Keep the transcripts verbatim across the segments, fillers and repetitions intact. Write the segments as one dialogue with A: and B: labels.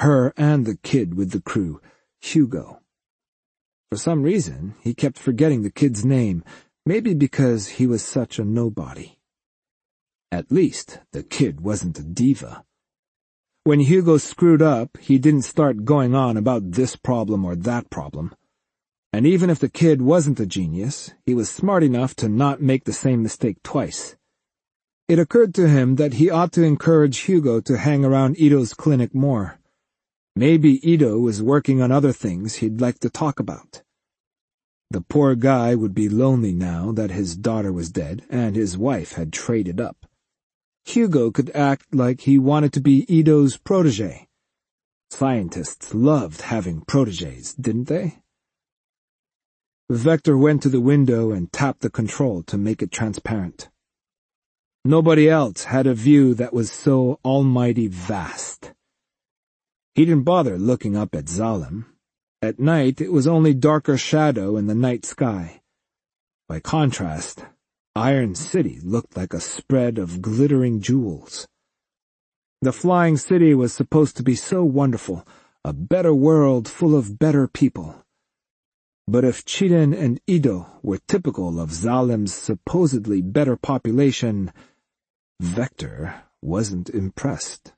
A: her and the kid with the crew, Hugo. For some reason, he kept forgetting the kid's name, maybe because he was such a nobody. At least, the kid wasn't a diva. When Hugo screwed up, he didn't start going on about this problem or that problem. And even if the kid wasn't a genius, he was smart enough to not make the same mistake twice. It occurred to him that he ought to encourage Hugo to hang around Ito's clinic more. Maybe Ito was working on other things he'd like to talk about. The poor guy would be lonely now that his daughter was dead and his wife had traded up. Hugo could act like he wanted to be Ito's protege. Scientists loved having proteges, didn't they? Vector went to the window and tapped the control to make it transparent. Nobody else had a view that was so almighty vast. He didn't bother looking up at Zalem. At night, it was only darker shadow in the night sky. By contrast, Iron City looked like a spread of glittering jewels. The flying city was supposed to be so wonderful, a better world full of better people. But if Chiren and Ito were typical of Zalem's supposedly better population, Vector wasn't impressed.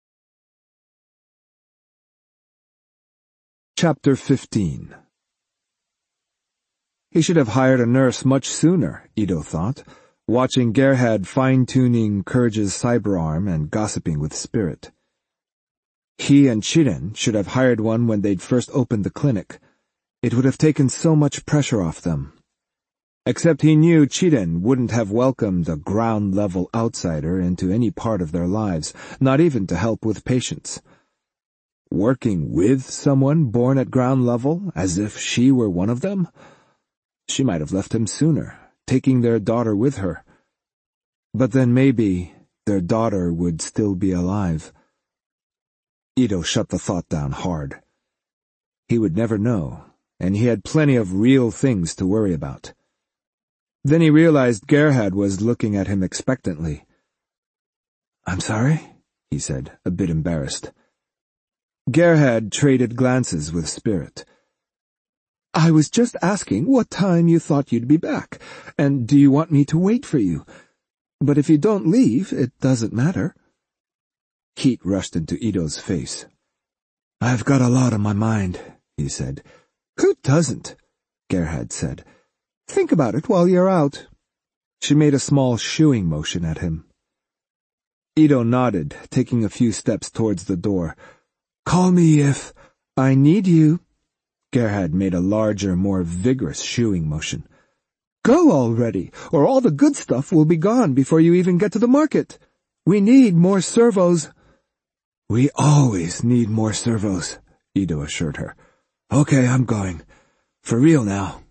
A: Chapter fifteen. He should have hired a nurse much sooner, Ito thought, watching Gerhard fine-tuning Courage's cyberarm and gossiping with Spirit. He and Chiren should have hired one when they'd first opened the clinic. It would have taken so much pressure off them. Except he knew Chiren wouldn't have welcomed a ground-level outsider into any part of their lives, not even to help with patients. Working with someone born at ground level, as if she were one of them? She might have left him sooner, taking their daughter with her. But then maybe their daughter would still be alive. Ito shut the thought down hard. He would never know, and he had plenty of real things to worry about. Then he realized Gerhard was looking at him expectantly. "I'm sorry," he said, a bit embarrassed. Gerhard traded glances with Spirit. "I was just asking what time you thought you'd be back, and do you want me to wait for you? But if you don't leave, it doesn't matter." Heat rushed into Ito's face. "I've got a lot on my mind," he said. "Who doesn't?" Gerhard said. "Think about it while you're out." She made a small shooing motion at him. Ito nodded, taking a few steps towards the door. "Call me if I need you." Gerhard made a larger, more vigorous shooing motion. "Go already, or all the good stuff will be gone before you even get to the market. We need more servos." "We always need more servos," Ito assured her. "Okay, I'm going. For real now."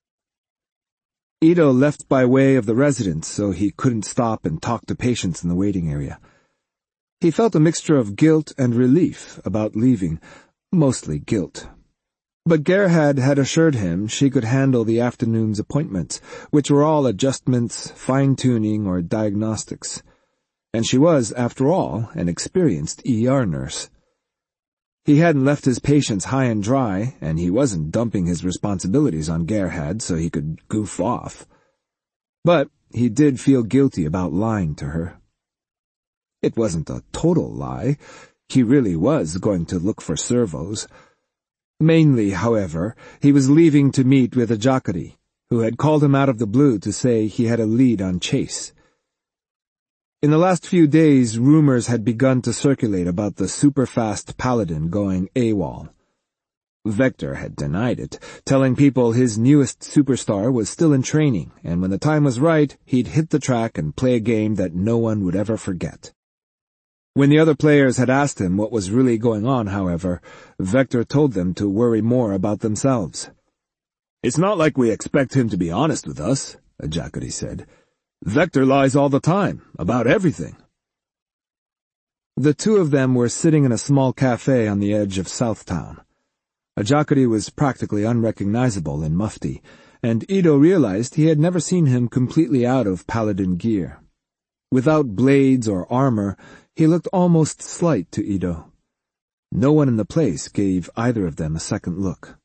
A: Ito left by way of the residence so he couldn't stop and talk to patients in the waiting area. He felt a mixture of guilt and relief about leaving, mostly guilt. But Gerhard had assured him she could handle the afternoon's appointments, which were all adjustments, fine-tuning, or diagnostics. And she was, after all, an experienced E R nurse. He hadn't left his patients high and dry, and he wasn't dumping his responsibilities on Gerhard so he could goof off. But he did feel guilty about lying to her. It wasn't a total lie. He really was going to look for servos. Mainly, however, he was leaving to meet with Ajakari, who had called him out of the blue to say he had a lead on Chase. In the last few days, rumors had begun to circulate about the super-fast paladin going AWOL. Vector had denied it, telling people his newest superstar was still in training, and when the time was right, he'd hit the track and play a game that no one would ever forget. When the other players had asked him what was really going on, however, Vector told them to worry more about themselves. "It's not like we expect him to be honest with us," Ajakari said. "Vector lies all the time, about everything." The two of them were sitting in a small cafe on the edge of Southtown. Ajakari was practically unrecognizable in mufti, and Ito realized he had never seen him completely out of paladin gear. Without blades or armor, he looked almost slight to Ito. No one in the place gave either of them a second look.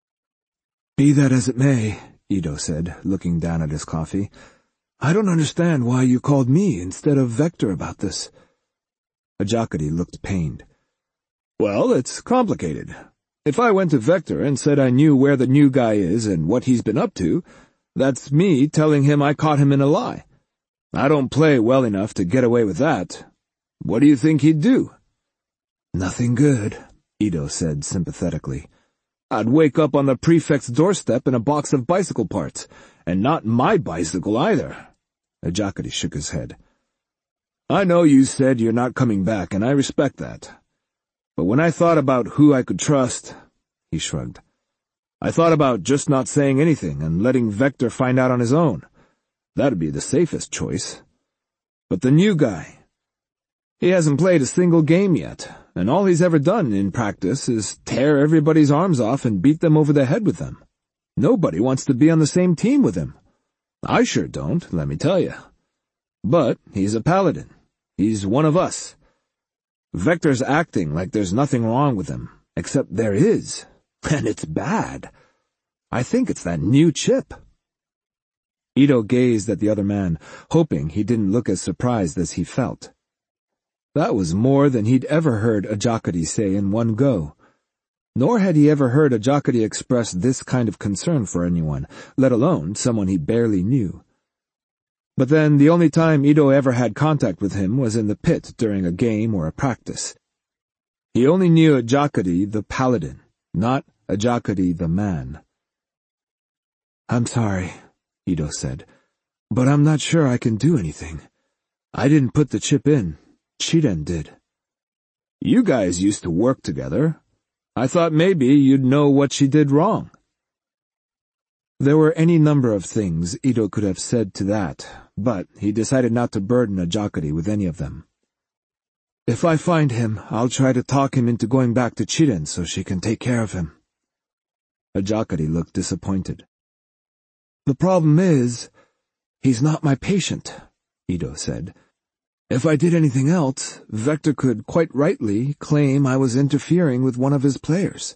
A: "Be that as it may," Ito said, looking down at his coffee, "I don't understand why you called me instead of Vector about this." Ajakadi looked pained. "Well, it's complicated. If I went to Vector and said I knew where the new guy is and what he's been up to, that's me telling him I caught him in a lie. I don't play well enough to get away with that. What do you think he'd do?" "Nothing good," Ito said sympathetically. "I'd wake up on the prefect's doorstep in a box of bicycle parts, and not my bicycle either." Ajakadi shook his head. "I know you said you're not coming back, and I respect that. But when I thought about who I could trust," he shrugged, "I thought about just not saying anything and letting Vector find out on his own. That'd be the safest choice. But the new guy, he hasn't played a single game yet, and all he's ever done in practice is tear everybody's arms off and beat them over the head with them. Nobody wants to be on the same team with him. I sure don't, let me tell you. But he's a paladin. He's one of us. Vector's acting like there's nothing wrong with him, except there is, and it's bad. I think it's that new chip." Ito gazed at the other man, hoping he didn't look as surprised as he felt. That was more than he'd ever heard Ajakadi say in one go. Nor had he ever heard Ajakadi express this kind of concern for anyone, let alone someone he barely knew. But then the only time Ito ever had contact with him was in the pit during a game or a practice. He only knew Ajakadi the paladin, not Ajakadi the man. "I'm sorry," Ito said, "but I'm not sure I can do anything. I didn't put the chip in. Chiden did." "You guys used to work together. I thought maybe you'd know what she did wrong." There were any number of things Ito could have said to that, but he decided not to burden Ajakadi with any of them. "If I find him, I'll try to talk him into going back to Chiden so she can take care of him." Ajakadi looked disappointed. "The problem is, he's not my patient," Ito said. "If I did anything else, Vector could quite rightly claim I was interfering with one of his players."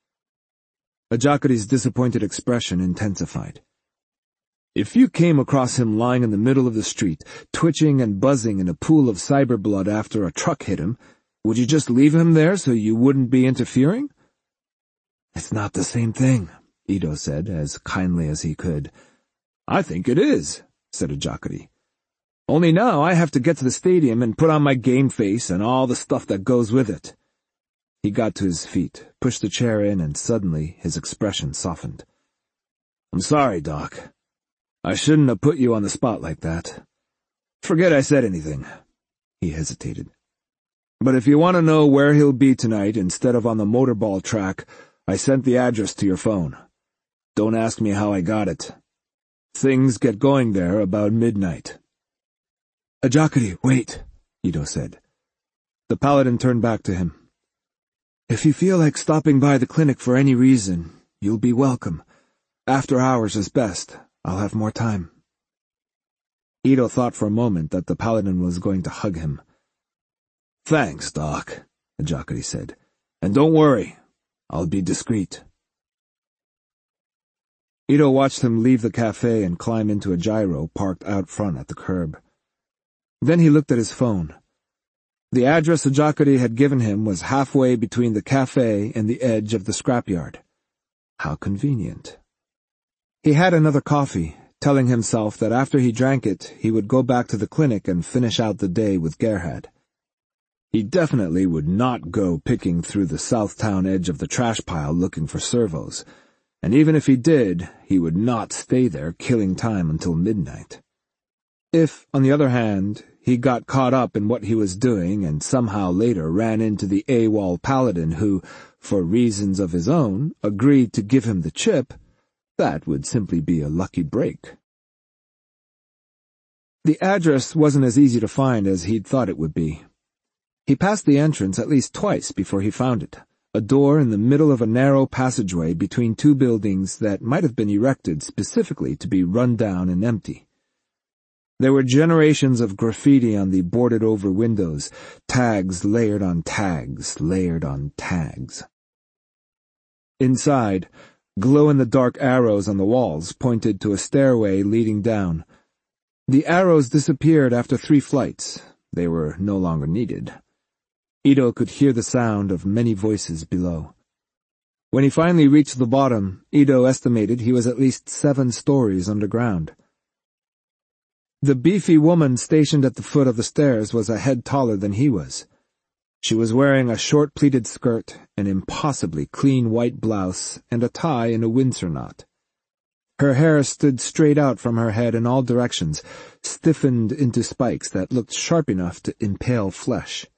A: Ajakadi's disappointed expression intensified. "If you came across him lying in the middle of the street, twitching and buzzing in a pool of cyber blood after a truck hit him, would you just leave him there so you wouldn't be interfering?" "It's not the same thing," Ito said, as kindly as he could. "I think it is," said Ajakadi. "Only now I have to get to the stadium and put on my game face and all the stuff that goes with it." He got to his feet, pushed the chair in, and suddenly his expression softened. "I'm sorry, Doc. I shouldn't have put you on the spot like that. Forget I said anything." He hesitated. "But if you want to know where he'll be tonight instead of on the motorball track, I sent the address to your phone. Don't ask me how I got it. Things get going there about midnight." "Ajakadi, wait," Ito said. The paladin turned back to him. "If you feel like stopping by the clinic for any reason, you'll be welcome. After hours is best. I'll have more time." Ito thought for a moment that the paladin was going to hug him. "Thanks, Doc," Ajakadi said. "And don't worry, I'll be discreet." Ito watched him leave the cafe and climb into a gyro parked out front at the curb. Then he looked at his phone. The address Ajakadi had given him was halfway between the cafe and the edge of the scrapyard. How convenient. He had another coffee, telling himself that after he drank it, he would go back to the clinic and finish out the day with Gerhard. He definitely would not go picking through the Southtown edge of the trash pile looking for servos, and even if he did, he would not stay there killing time until midnight. If, on the other hand, he got caught up in what he was doing and somehow later ran into the AWOL paladin who, for reasons of his own, agreed to give him the chip, that would simply be a lucky break. The address wasn't as easy to find as he'd thought it would be. He passed the entrance at least twice before he found it, a door in the middle of a narrow passageway between two buildings that might have been erected specifically to be run down and empty. There were generations of graffiti on the boarded-over windows, tags layered on tags, layered on tags. Inside, glow-in-the-dark arrows on the walls pointed to a stairway leading down. The arrows disappeared after three flights. They were no longer needed. Ito could hear the sound of many voices below. When he finally reached the bottom, Ito estimated he was at least seven stories underground. The beefy woman stationed at the foot of the stairs was a head taller than he was. She was wearing a short pleated skirt, an impossibly clean white blouse, and a tie in a Windsor knot. Her hair stood straight out from her head in all directions, stiffened into spikes that looked sharp enough to impale flesh.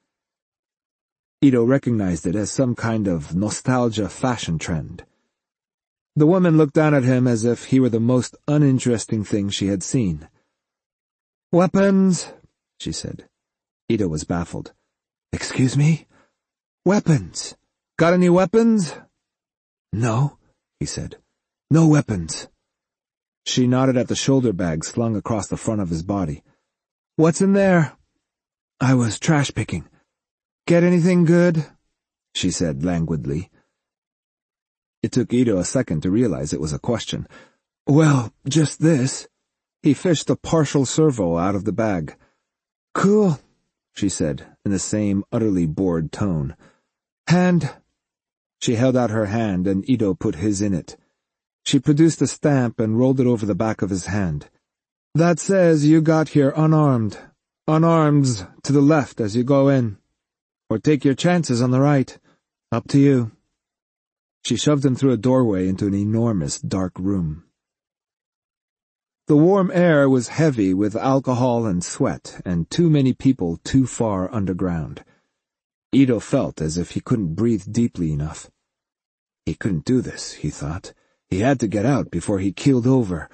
A: Ito recognized it as some kind of nostalgia fashion trend. The woman looked down at him as if he were the most uninteresting thing she had seen. "Weapons," she said. Ito was baffled. "Excuse me? Weapons. Got any weapons?" "No," he said. "No weapons." She nodded at the shoulder bag slung across the front of his body. "What's in there?" "I was trash picking." "Get anything good?" she said languidly. It took Ito a second to realize it was a question. "Well, just this." He fished a partial servo out of the bag. "Cool," she said, in the same utterly bored tone. "Hand." She held out her hand, and Ito put his in it. She produced a stamp and rolled it over the back of his hand. "That says you got here unarmed. Unarmed to the left as you go in. Or take your chances on the right. Up to you." She shoved him through a doorway into an enormous dark room. The warm air was heavy with alcohol and sweat, and too many people too far underground. Ito felt as if he couldn't breathe deeply enough. He couldn't do this, he thought. He had to get out before he keeled over.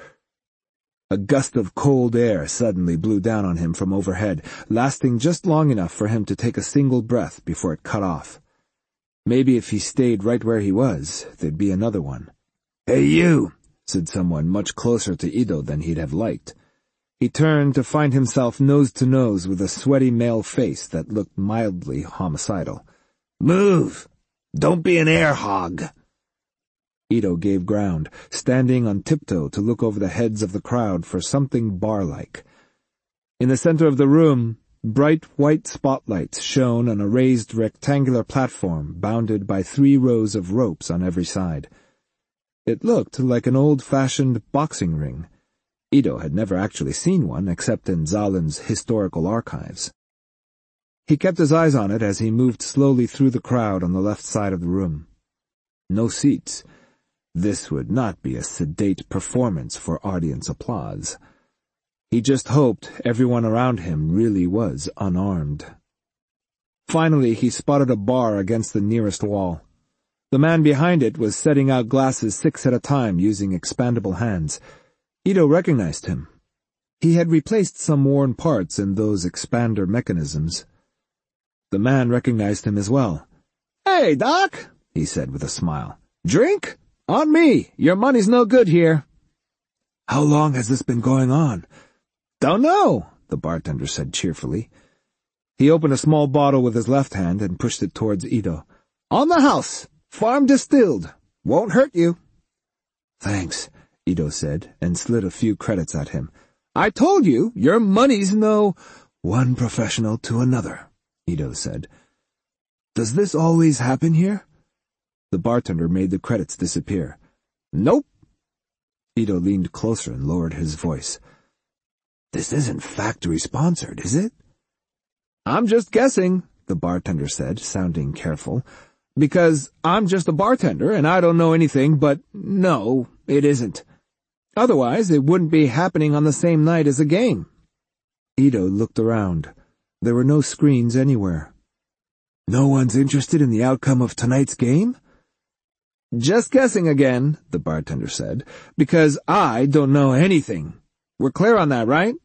A: A gust of cold air suddenly blew down on him from overhead, lasting just long enough for him to take a single breath before it cut off. Maybe if he stayed right where he was, there'd be another one. "Hey, you!" said someone much closer to Ito than he'd have liked. He turned to find himself nose to nose with a sweaty male face that looked mildly homicidal. "Move! Don't be an air hog!" Ito gave ground, standing on tiptoe to look over the heads of the crowd for something bar-like. In the center of the room, bright white spotlights shone on a raised rectangular platform bounded by three rows of ropes on every side. It looked like an old-fashioned boxing ring. Ito had never actually seen one except in Zalin's historical archives. He kept his eyes on it as he moved slowly through the crowd on the left side of the room. No seats. This would not be a sedate performance for audience applause. He just hoped everyone around him really was unarmed. Finally, he spotted a bar against the nearest wall. The man behind it was setting out glasses six at a time using expandable hands. Ito recognized him. He had replaced some worn parts in those expander mechanisms. The man recognized him as well. "Hey, Doc," he said with a smile. "Drink? On me. Your money's no good here." "How long has this been going on?" "Don't know," the bartender said cheerfully. He opened a small bottle with his left hand and pushed it towards Ito. "On the house. Farm distilled. Won't hurt you." "Thanks," Ito said, and slid a few credits at him. "I told you, your money's no—" "One professional to another," Ito said. "Does this always happen here?" The bartender made the credits disappear. "Nope." Ito leaned closer and lowered his voice. "This isn't factory-sponsored, is it?" "I'm just guessing," the bartender said, sounding careful. "Because I'm just a bartender and I don't know anything, but no, it isn't. Otherwise, it wouldn't be happening on the same night as a game." Ito looked around. There were no screens anywhere. "No one's interested in the outcome of tonight's game?" "Just guessing again," the bartender said, "because I don't know anything. We're clear on that, right?"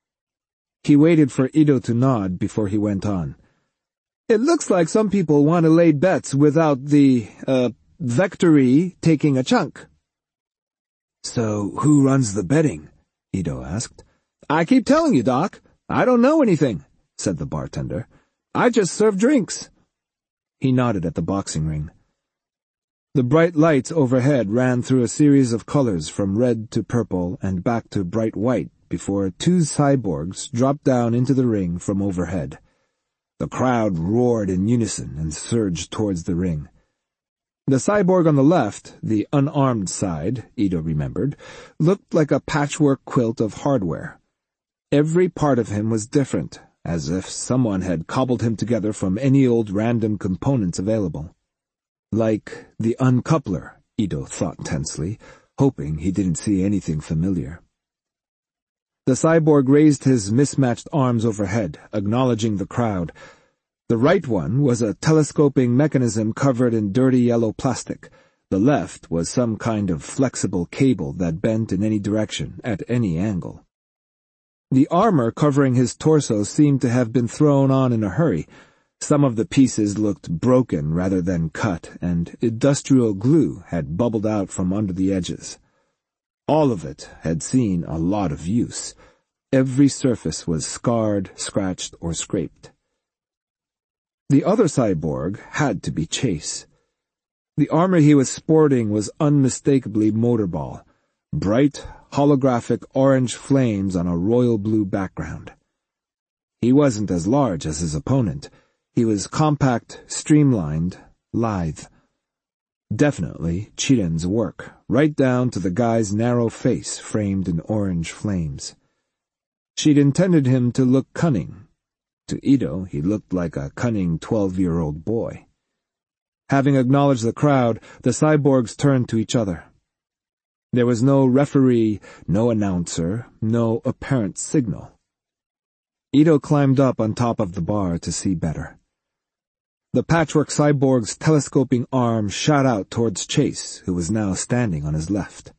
A: He waited for Ito to nod before he went on. "It looks like some people want to lay bets without the, uh, victory taking a chunk." "So who runs the betting?" Ito asked. "I keep telling you, Doc, I don't know anything," said the bartender. "I just serve drinks." He nodded at the boxing ring. The bright lights overhead ran through a series of colors from red to purple and back to bright white before two cyborgs dropped down into the ring from overhead. The crowd roared in unison and surged towards the ring. The cyborg on the left, the unarmed side, Ito remembered, looked like a patchwork quilt of hardware. Every part of him was different, as if someone had cobbled him together from any old random components available. Like the uncoupler, Ito thought tensely, hoping he didn't see anything familiar. The cyborg raised his mismatched arms overhead, acknowledging the crowd. The right one was a telescoping mechanism covered in dirty yellow plastic. The left was some kind of flexible cable that bent in any direction, at any angle. The armor covering his torso seemed to have been thrown on in a hurry. Some of the pieces looked broken rather than cut, and industrial glue had bubbled out from under the edges. All of it had seen a lot of use. Every surface was scarred, scratched, or scraped. The other cyborg had to be Chase. The armor he was sporting was unmistakably Motorball, bright, holographic orange flames on a royal blue background. He wasn't as large as his opponent. He was compact, streamlined, lithe. Definitely Chiden's work, right down to the guy's narrow face framed in orange flames. She'd intended him to look cunning. To Ito, he looked like a cunning twelve-year-old boy. Having acknowledged the crowd, the cyborgs turned to each other. There was no referee, no announcer, no apparent signal. Ito climbed up on top of the bar to see better. The patchwork cyborg's telescoping arm shot out towards Chase, who was now standing on his left.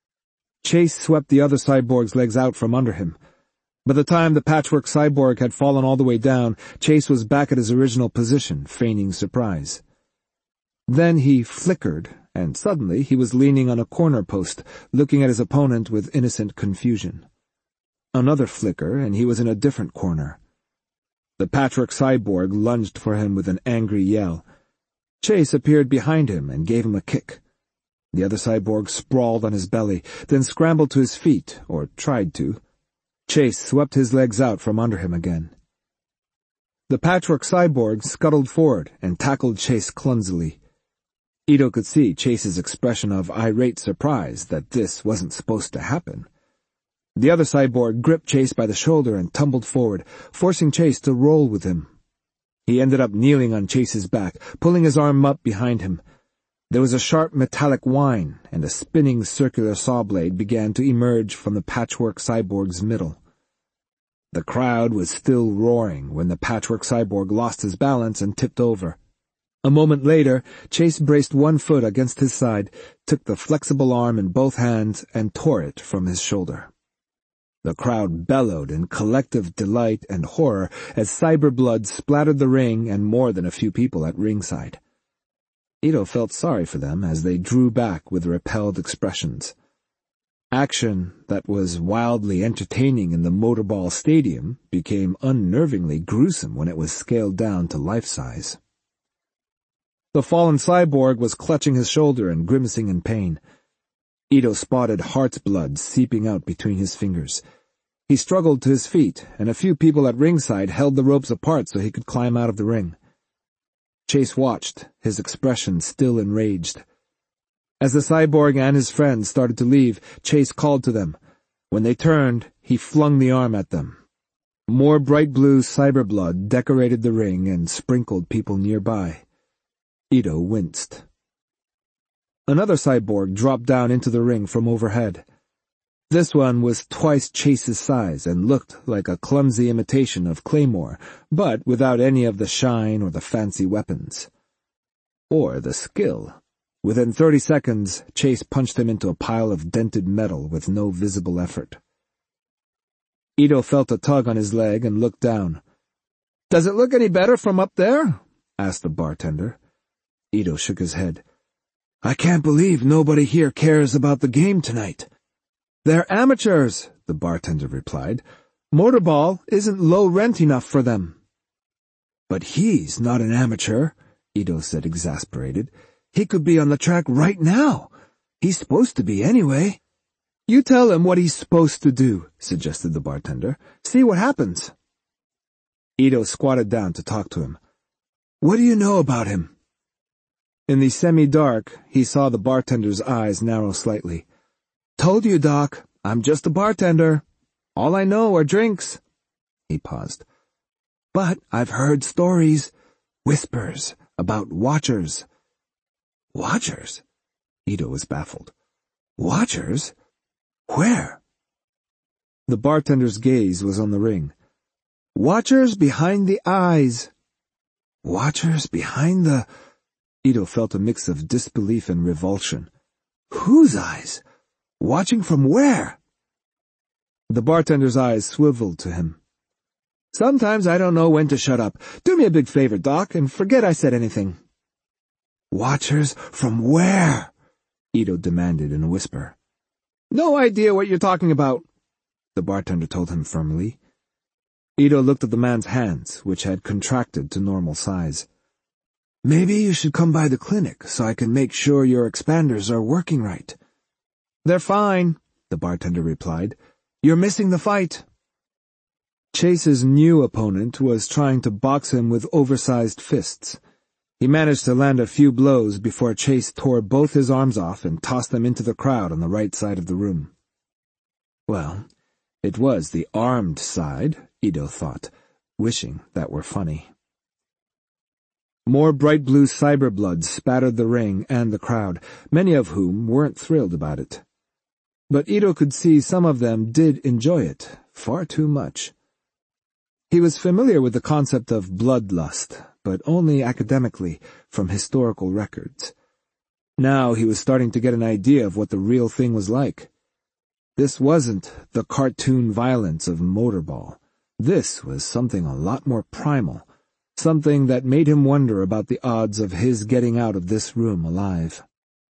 A: Chase swept the other cyborg's legs out from under him. By the time the patchwork cyborg had fallen all the way down, Chase was back at his original position, feigning surprise. Then he flickered, and suddenly he was leaning on a corner post, looking at his opponent with innocent confusion. Another flicker, and he was in a different corner. The patchwork cyborg lunged for him with an angry yell. Chase appeared behind him and gave him a kick. The other cyborg sprawled on his belly, then scrambled to his feet, or tried to. Chase swept his legs out from under him again. The patchwork cyborg scuttled forward and tackled Chase clumsily. Ito could see Chase's expression of irate surprise that this wasn't supposed to happen. The other cyborg gripped Chase by the shoulder and tumbled forward, forcing Chase to roll with him. He ended up kneeling on Chase's back, pulling his arm up behind him. There was a sharp metallic whine, and a spinning circular saw blade began to emerge from the patchwork cyborg's middle. The crowd was still roaring when the patchwork cyborg lost his balance and tipped over. A moment later, Chase braced one foot against his side, took the flexible arm in both hands, and tore it from his shoulder. The crowd bellowed in collective delight and horror as cyber blood splattered the ring and more than a few people at ringside. Ito felt sorry for them as they drew back with repelled expressions. Action that was wildly entertaining in the Motorball Stadium became unnervingly gruesome when it was scaled down to life-size. The fallen cyborg was clutching his shoulder and grimacing in pain. Ito spotted heart's blood seeping out between his fingers. He struggled to his feet, and a few people at ringside held the ropes apart so he could climb out of the ring. Chase watched, his expression still enraged. As the cyborg and his friends started to leave, Chase called to them. When they turned, he flung the arm at them. More bright blue cyber blood decorated the ring and sprinkled people nearby. Ito winced. Another cyborg dropped down into the ring from overhead. This one was twice Chase's size and looked like a clumsy imitation of Claymore, but without any of the shine or the fancy weapons. Or the skill. Within thirty seconds, Chase punched him into a pile of dented metal with no visible effort. Ito felt a tug on his leg and looked down. "Does it look any better from up there?" asked the bartender. Ito shook his head. "I can't believe nobody here cares about the game tonight." "They're amateurs," the bartender replied. Motorball isn't low rent enough for them. But he's not an amateur, Ito said, exasperated. He could be on the track right now. He's supposed to be anyway. You tell him what he's supposed to do, suggested the bartender. See what happens. Ito squatted down to talk to him. What do you know about him? In the semi-dark, he saw the bartender's eyes narrow slightly. Told you, Doc, I'm just a bartender. All I know are drinks. He paused. But I've heard stories, whispers, about watchers. Watchers? Ito was baffled. Watchers? Where? The bartender's gaze was on the ring. Watchers behind the eyes. Watchers behind the... Ito felt a mix of disbelief and revulsion. Whose eyes? Watching from where? The bartender's eyes swiveled to him. Sometimes I don't know when to shut up. Do me a big favor, Doc, and forget I said anything. Watchers from where? Ito demanded in a whisper. No idea what you're talking about, the bartender told him firmly. Ito looked at the man's hands, which had contracted to normal size. Maybe you should come by the clinic so I can make sure your expanders are working right. They're fine, the bartender replied. You're missing the fight. Chase's new opponent was trying to box him with oversized fists. He managed to land a few blows before Chase tore both his arms off and tossed them into the crowd on the right side of the room. Well, it was the armed side, Ito thought, wishing that were funny. More bright blue cyber blood spattered the ring and the crowd, many of whom weren't thrilled about it. But Ito could see some of them did enjoy it, far too much. He was familiar with the concept of bloodlust, but only academically, from historical records. Now he was starting to get an idea of what the real thing was like. This wasn't the cartoon violence of Motorball. This was something a lot more primal, something that made him wonder about the odds of his getting out of this room alive.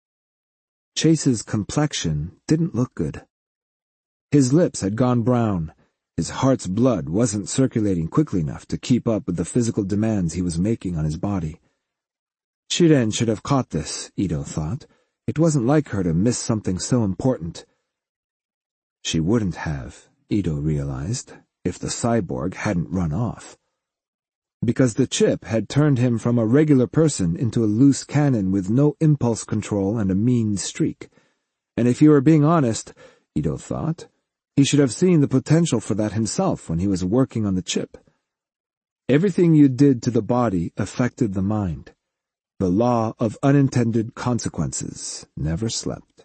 A: Chase's complexion didn't look good. His lips had gone brown. His heart's blood wasn't circulating quickly enough to keep up with the physical demands he was making on his body. Chiren should have caught this, Ito thought. It wasn't like her to miss something so important. She wouldn't have, Ito realized, if the cyborg hadn't run off. Because the chip had turned him from a regular person into a loose cannon with no impulse control and a mean streak. And if he were being honest, Ito thought, he should have seen the potential for that himself when he was working on the chip. Everything you did to the body affected the mind. The law of unintended consequences never slept.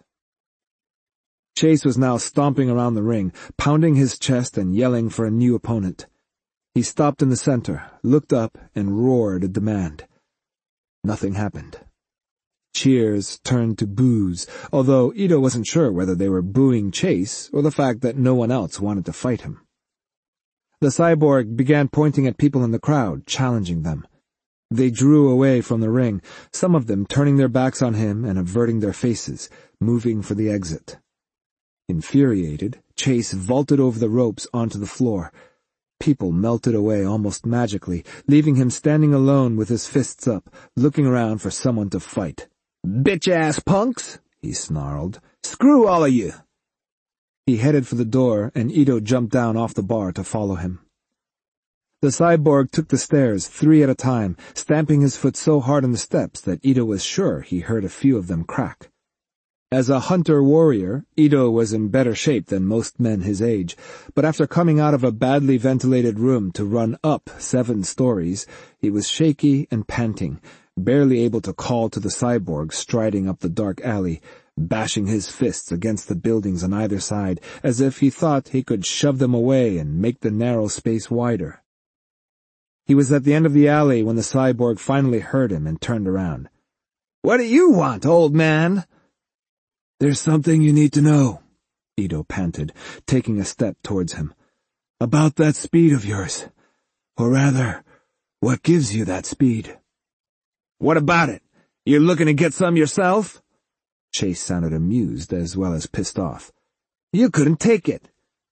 A: Chase was now stomping around the ring, pounding his chest and yelling for a new opponent. He stopped in the center, looked up, and roared a demand. Nothing happened. Cheers turned to boos, although Ito wasn't sure whether they were booing Chase or the fact that no one else wanted to fight him. The cyborg began pointing at people in the crowd, challenging them. They drew away from the ring, some of them turning their backs on him and averting their faces, moving for the exit. Infuriated, Chase vaulted over the ropes onto the floor. People melted away almost magically, leaving him standing alone with his fists up, looking around for someone to fight. "Bitch-ass punks!" he snarled. "Screw all of you!" He headed for the door, and Ito jumped down off the bar to follow him. The cyborg took the stairs three at a time, stamping his foot so hard on the steps that Ito was sure he heard a few of them crack. As a hunter-warrior, Ito was in better shape than most men his age, but after coming out of a badly ventilated room to run up seven stories, he was shaky and panting, barely able to call to the cyborg striding up the dark alley, bashing his fists against the buildings on either side, as if he thought he could shove them away and make the narrow space wider. He was at the end of the alley when the cyborg finally heard him and turned around. "What do you want, old man?" "There's something you need to know," Ito panted, taking a step towards him. "About that speed of yours. Or rather, what gives you that speed?" "What about it? You looking to get some yourself?" Chase sounded amused as well as pissed off. "You couldn't take it."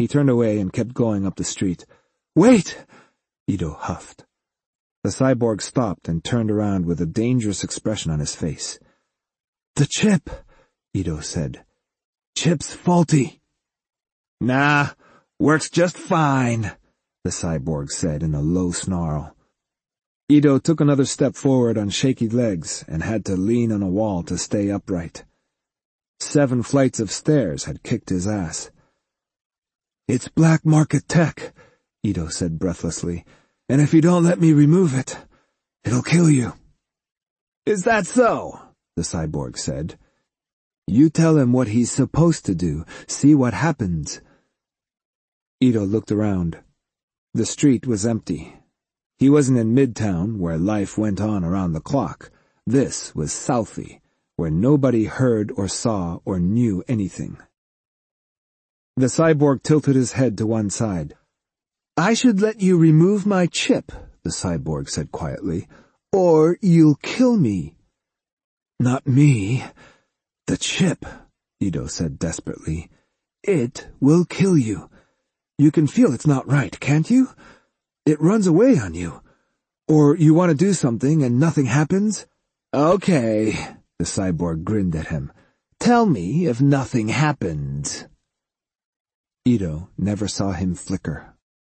A: He turned away and kept going up the street. "Wait!" Ito huffed. The cyborg stopped and turned around with a dangerous expression on his face. "The chip," Ito said. "Chip's faulty." "Nah, works just fine," the cyborg said in a low snarl. Ito took another step forward on shaky legs and had to lean on a wall to stay upright. Seven flights of stairs had kicked his ass. "It's black market tech," Ito said breathlessly, "and if you don't let me remove it, it'll kill you." "Is that so?" the cyborg said. "You tell him what he's supposed to do. See what happens." Ito looked around. The street was empty. He wasn't in Midtown, where life went on around the clock. This was Southie, where nobody heard or saw or knew anything. The cyborg tilted his head to one side. "I should let you remove my chip," the cyborg said quietly, "or you'll kill me." "Not me. The chip," Ito said desperately. "It will kill you. You can feel it's not right, can't you? It runs away on you. Or you want to do something and nothing happens?" "Okay," the cyborg grinned at him. "Tell me if nothing happens." Ito never saw him flicker.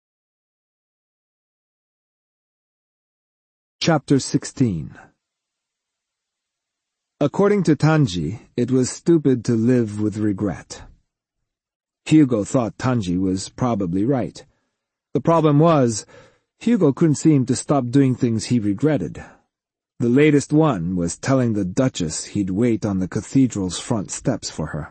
A: Chapter sixteen. According to Tanji, it was stupid to live with regret. Hugo thought Tanji was probably right. The problem was, Hugo couldn't seem to stop doing things he regretted. The latest one was telling the Duchess he'd wait on the cathedral's front steps for her.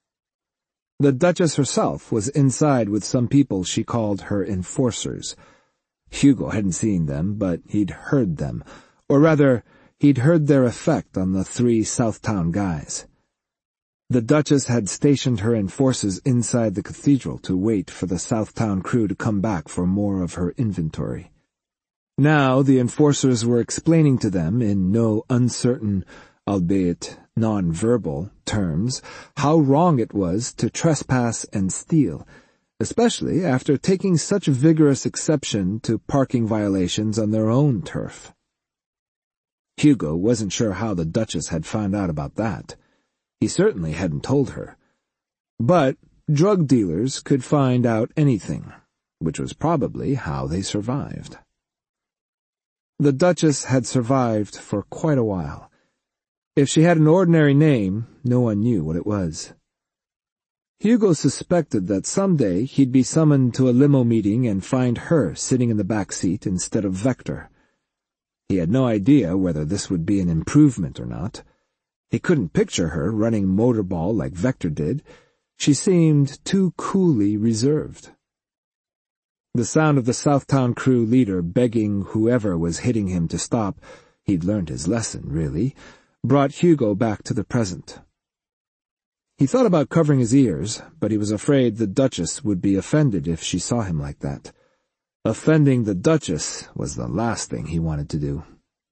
A: The Duchess herself was inside with some people she called her enforcers. Hugo hadn't seen them, but he'd heard them, or rather, he'd heard their effect on the three Southtown guys. The Duchess had stationed her enforcers inside the cathedral to wait for the Southtown crew to come back for more of her inventory. Now the enforcers were explaining to them in no uncertain, albeit non-verbal, terms how wrong it was to trespass and steal, especially after taking such vigorous exception to parking violations on their own turf. Hugo wasn't sure how the Duchess had found out about that. He certainly hadn't told her. But drug dealers could find out anything, which was probably how they survived. The Duchess had survived for quite a while. If she had an ordinary name, no one knew what it was. Hugo suspected that someday he'd be summoned to a limo meeting and find her sitting in the back seat instead of Vector. He had no idea whether this would be an improvement or not. He couldn't picture her running motorball like Vector did. She seemed too coolly reserved. The sound of the Southtown crew leader begging whoever was hitting him to stop, he'd learned his lesson, really, brought Hugo back to the present. He thought about covering his ears, but he was afraid the Duchess would be offended if she saw him like that. Offending the Duchess was the last thing he wanted to do.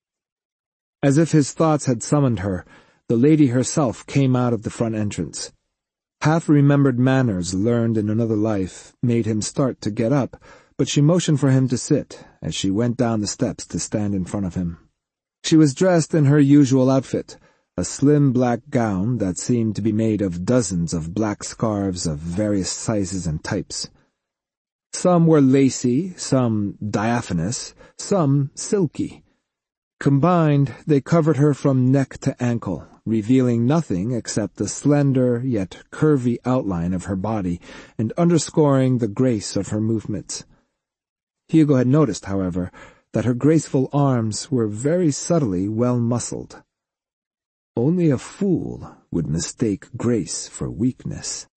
A: As if his thoughts had summoned her, the lady herself came out of the front entrance. Half-remembered manners learned in another life made him start to get up, but she motioned for him to sit as she went down the steps to stand in front of him. She was dressed in her usual outfit, a slim black gown that seemed to be made of dozens of black scarves of various sizes and types. Some were lacy, some diaphanous, some silky. Combined, they covered her from neck to ankle, revealing nothing except the slender yet curvy outline of her body and underscoring the grace of her movements. Hugo had noticed, however, that her graceful arms were very subtly well-muscled. Only a fool would mistake grace for weakness.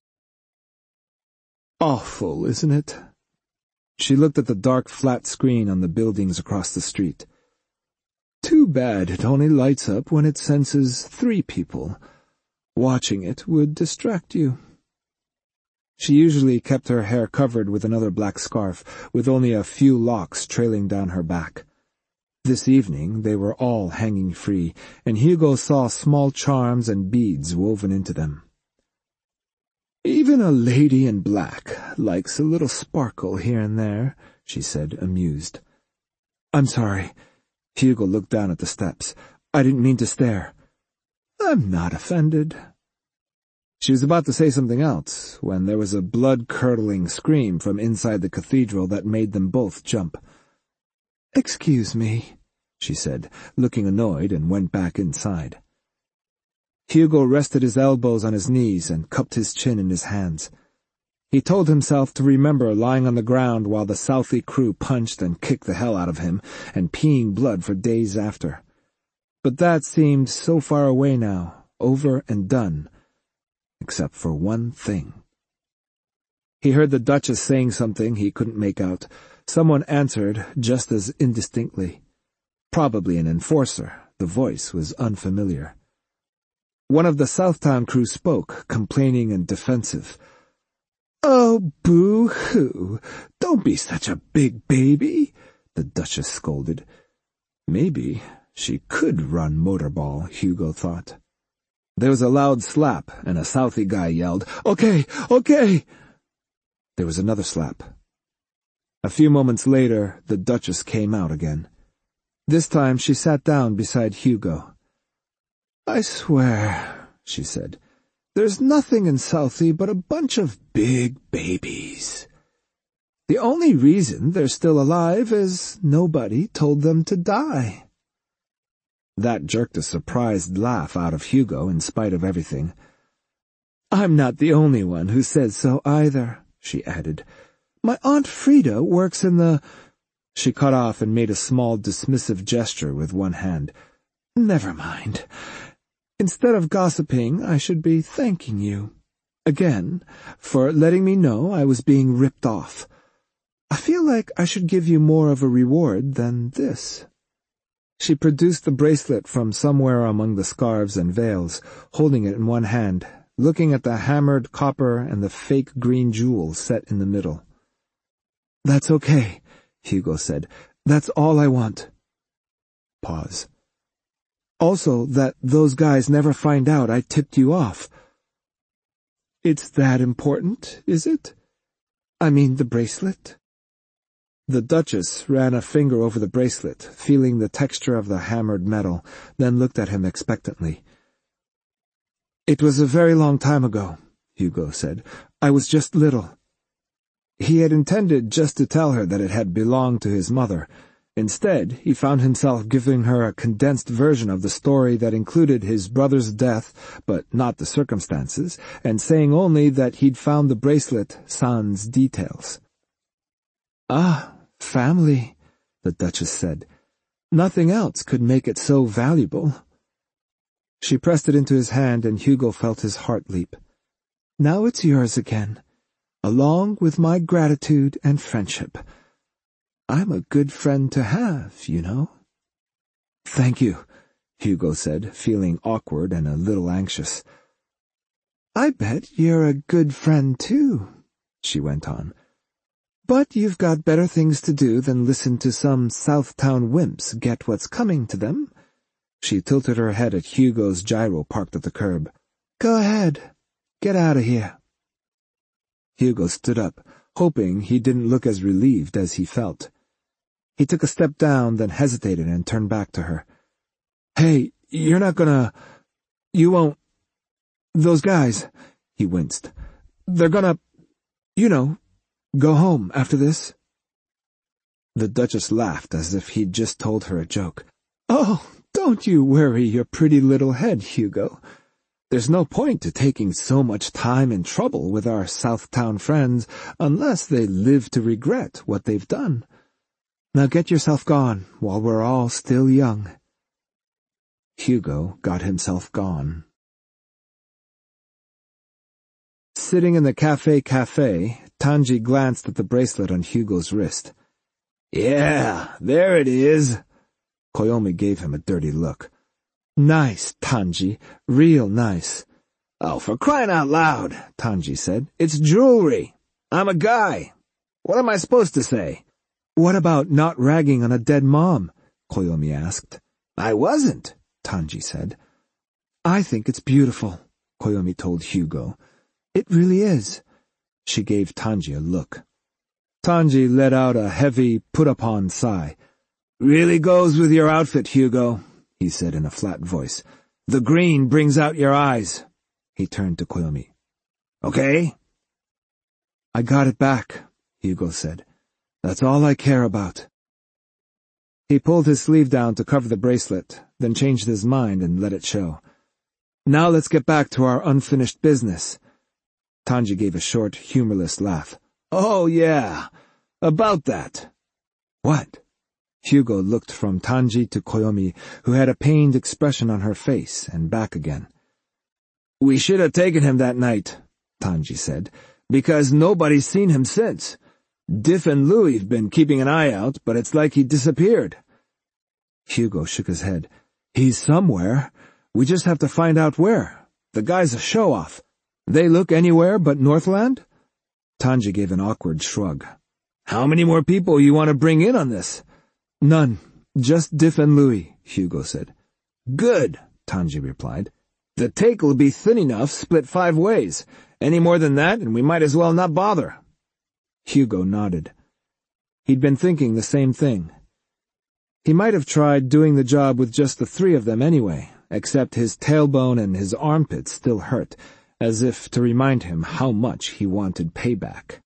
A: Awful, isn't it? She looked at the dark flat screen on the buildings across the street. Too bad it only lights up when it senses three people. Watching it would distract you. She usually kept her hair covered with another black scarf, with only a few locks trailing down her back. This evening they were all hanging free, and Hugo saw small charms and beads woven into them. Even a lady in black likes a little sparkle here and there, she said, amused. I'm sorry. Hugo looked down at the steps. I didn't mean to stare. I'm not offended. She was about to say something else when there was a blood-curdling scream from inside the cathedral that made them both jump. Excuse me, she said, looking annoyed, and went back inside. Hugo rested his elbows on his knees and cupped his chin in his hands. He told himself to remember lying on the ground while the Southie crew punched and kicked the hell out of him and peeing blood for days after. But that seemed so far away now, over and done, except for one thing. He heard the Duchess saying something he couldn't make out. Someone answered just as indistinctly. Probably an enforcer. The voice was unfamiliar. One of the Southtown crew spoke, complaining and defensive. Oh, boo-hoo! Don't be such a big baby, the Duchess scolded. Maybe she could run motorball, Hugo thought. There was a loud slap, and a Southie guy yelled, Okay, okay! There was another slap. A few moments later, the Duchess came out again. This time she sat down beside Hugo. I swear, she said, there's nothing in Southie but a bunch of big babies. The only reason they're still alive is nobody told them to die. That jerked a surprised laugh out of Hugo in spite of everything. I'm not the only one who says so either, she added. My Aunt Frida works in the... She cut off and made a small dismissive gesture with one hand. Never mind. Instead of gossiping, I should be thanking you, again, for letting me know I was being ripped off. I feel like I should give you more of a reward than this. She produced the bracelet from somewhere among the scarves and veils, holding it in one hand, looking at the hammered copper and the fake green jewel set in the middle. That's okay, Hugo said. That's all I want. Pause. Also, that those guys never find out I tipped you off. It's that important, is it? I mean the bracelet? The Duchess ran a finger over the bracelet, feeling the texture of the hammered metal, then looked at him expectantly. It was a very long time ago, Hugo said. I was just little. He had intended just to tell her that it had belonged to his mother. Instead, he found himself giving her a condensed version of the story that included his brother's death, but not the circumstances, and saying only that he'd found the bracelet sans details. Ah, family, the Duchess said. Nothing else could make it so valuable. She pressed it into his hand, and Hugo felt his heart leap. Now it's yours again, along with my gratitude and friendship. I'm a good friend to have, you know. Thank you, Hugo said, feeling awkward and a little anxious. I bet you're a good friend, too, she went on. But you've got better things to do than listen to some Southtown wimps get what's coming to them. She tilted her head at Hugo's gyro parked at the curb. Go ahead. Get out of here. Hugo stood up, hoping he didn't look as relieved as he felt. He took a step down, then hesitated and turned back to her. Hey, you're not gonna... You won't... Those guys, he winced. They're gonna... You know, go home after this. The Duchess laughed as if he'd just told her a joke. Oh, don't you worry your pretty little head, Hugo. There's no point to taking so much time and trouble with our Southtown friends unless they live to regret what they've done. Now get yourself gone while we're all still young. Hugo got himself gone. Sitting in the cafe cafe, Tanji glanced at the bracelet on Hugo's wrist. Yeah, there it is. Koyomi gave him a dirty look. Nice, Tanji. Real nice. Oh, for crying out loud, Tanji said. It's jewelry. I'm a guy. What am I supposed to say? What about not ragging on a dead mom? Koyomi asked. I wasn't, Tanji said. I think it's beautiful, Koyomi told Hugo. It really is. She gave Tanji a look. Tanji let out a heavy, put-upon sigh. Really goes with your outfit, Hugo, he said in a flat voice. The green brings out your eyes. He turned to Koyomi. Okay? I got it back, Hugo said. That's all I care about. He pulled his sleeve down to cover the bracelet, then changed his mind and let it show. Now let's get back to our unfinished business. Tanji gave a short, humorless laugh. Oh, yeah, about that. What? Hugo looked from Tanji to Koyomi, who had a pained expression on her face, and back again. We should have taken him that night, Tanji said, because nobody's seen him since. Diff and Louie have been keeping an eye out, but it's like he disappeared. Hugo shook his head. He's somewhere. We just have to find out where. The guy's a show-off. They look anywhere but Northland? Tanji gave an awkward shrug. How many more people you want to bring in on this? None. Just Diff and Louie, Hugo said. Good, Tanji replied. The take'll be thin enough, split five ways. Any more than that, and we might as well not bother. Hugo nodded. He'd been thinking the same thing. He might have tried doing the job with just the three of them anyway, except his tailbone and his armpits still hurt, as if to remind him how much he wanted payback.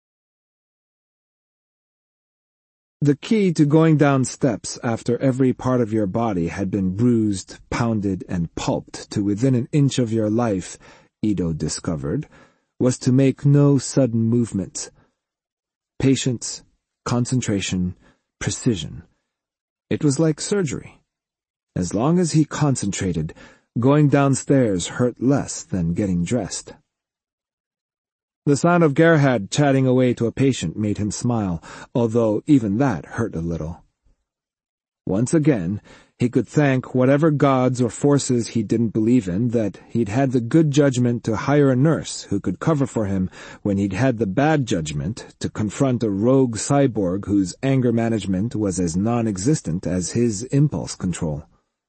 A: The key to going down steps after every part of your body had been bruised, pounded, and pulped to within an inch of your life, Ito discovered, was to make no sudden movements. Patience, concentration, precision. It was like surgery. As long as he concentrated, going downstairs hurt less than getting dressed. The sound of Gerhard chatting away to a patient made him smile, although even that hurt a little. Once again, he could thank whatever gods or forces he didn't believe in that he'd had the good judgment to hire a nurse who could cover for him when he'd had the bad judgment to confront a rogue cyborg whose anger management was as non-existent as his impulse control.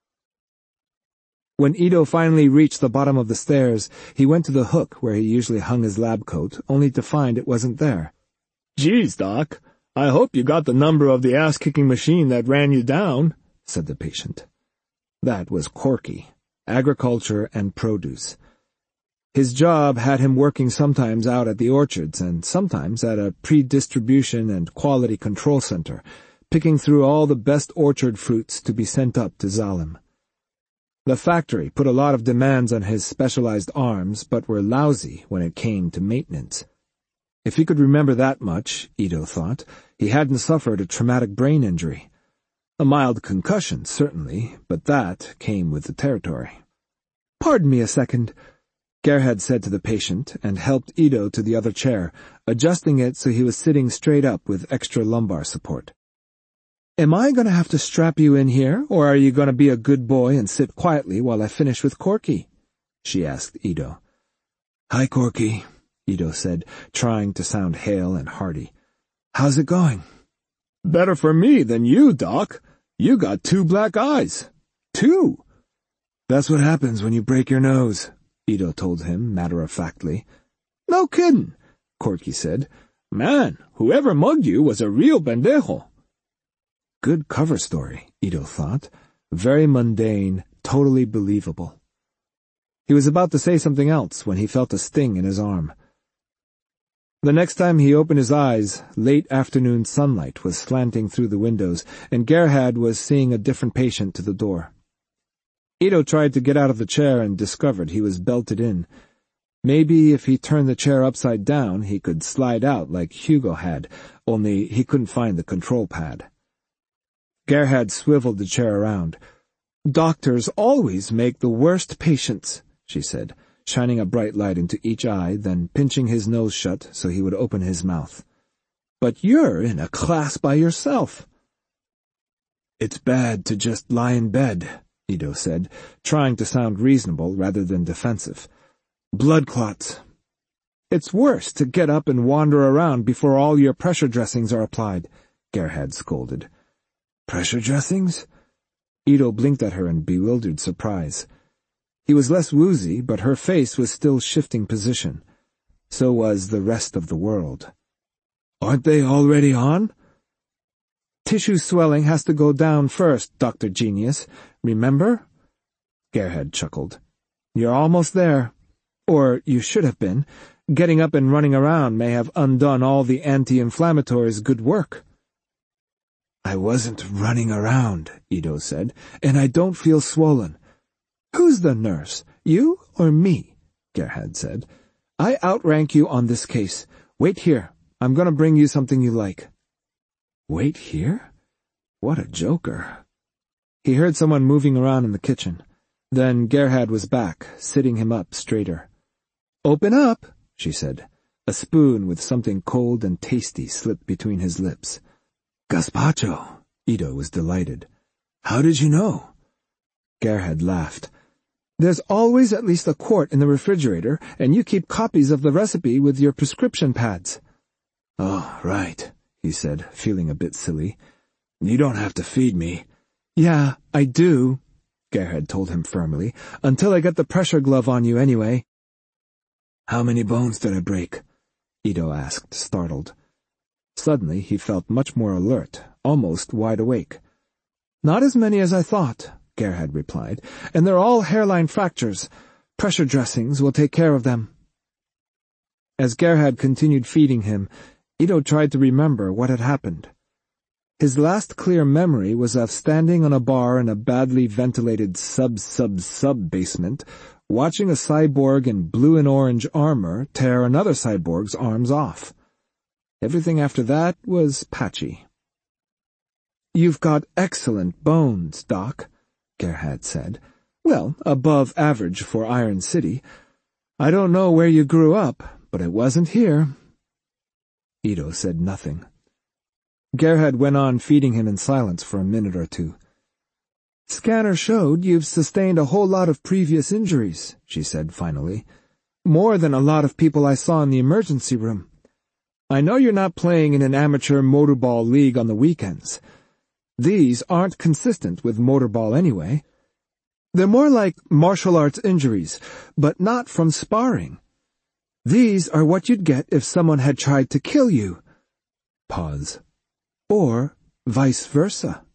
A: When Ito finally reached the bottom of the stairs, he went to the hook where he usually hung his lab coat, only to find it wasn't there. Geez, Doc, I hope you got the number of the ass-kicking machine that ran you down, said the patient. That was Corky, agriculture and produce. His job had him working sometimes out at the orchards and sometimes at a pre-distribution and quality control center, picking through all the best orchard fruits to be sent up to Zalim. The factory put a lot of demands on his specialized arms, but were lousy when it came to maintenance. If he could remember that much, Ito thought, he hadn't suffered a traumatic brain injury. A mild concussion, certainly, but that came with the territory. Pardon me a second, Gerhard said to the patient, and helped Ito to the other chair, adjusting it so he was sitting straight up with extra lumbar support. Am I going to have to strap you in here, or are you going to be a good boy and sit quietly while I finish with Corky? She asked Ito. Hi, Corky, Ito said, trying to sound hale and hearty. How's it going? Better for me than you, Doc. You got two black eyes. Two? That's what happens when you break your nose, Ito told him matter-of-factly. No kiddin', Corky said. Man, whoever mugged you was a real pendejo. Good cover story, Ito thought. Very mundane, totally believable. He was about to say something else when he felt a sting in his arm. The next time he opened his eyes, late afternoon sunlight was slanting through the windows, and Gerhard was seeing a different patient to the door. Ito tried to get out of the chair and discovered he was belted in. Maybe if he turned the chair upside down, he could slide out like Hugo had, only he couldn't find the control pad. Gerhard swiveled the chair around. Doctors always make the worst patients, she said, shining a bright light into each eye, then pinching his nose shut so he would open his mouth. But you're in a class by yourself. It's bad to just lie in bed, Ito said, trying to sound reasonable rather than defensive. Blood clots. It's worse to get up and wander around before all your pressure dressings are applied, Gerhard scolded. Pressure dressings? Ito blinked at her in bewildered surprise. He was less woozy, but her face was still shifting position. So was the rest of the world. "Aren't they already on?" "Tissue swelling has to go down first, Doctor Genius. Remember?" Gerhardt chuckled. "You're almost there. Or you should have been. Getting up and running around may have undone all the anti-inflammatory's good work." "I wasn't running around," Ito said, "and I don't feel swollen." "Who's the nurse, you or me?" Gerhardt said. "I outrank you on this case. Wait here. I'm going to bring you something you like." Wait here? What a joker. He heard someone moving around in the kitchen. Then Gerhardt was back, sitting him up straighter. "Open up," she said. A spoon with something cold and tasty slipped between his lips. "Gazpacho." Ito was delighted. "How did you know?" Gerhardt laughed. "There's always at least a quart in the refrigerator, and you keep copies of the recipe with your prescription pads." "Oh, right," he said, feeling a bit silly. "You don't have to feed me." "Yeah, I do," Gerhardt told him firmly, "until I get the pressure glove on you anyway." "How many bones did I break?" Ito asked, startled. Suddenly he felt much more alert, almost wide awake. "Not as many as I thought," Gerhardt replied, "and they're all hairline fractures. Pressure dressings will take care of them." As Gerhardt continued feeding him, Ito tried to remember what had happened. His last clear memory was of standing on a bar in a badly ventilated sub-sub-sub basement, watching a cyborg in blue and orange armor tear another cyborg's arms off. Everything after that was patchy. "You've got excellent bones, Doc," Gerhardt said. "Well, above average for Iron City. I don't know where you grew up, but it wasn't here." Ito said nothing. Gerhardt went on feeding him in silence for a minute or two. "Scanner showed you've sustained a whole lot of previous injuries," she said finally. "More than a lot of people I saw in the emergency room. I know you're not playing in an amateur motorball league on the weekends. These aren't consistent with motorball anyway. They're more like martial arts injuries, but not from sparring. These are what you'd get if someone had tried to kill you." Pause. "Or vice versa."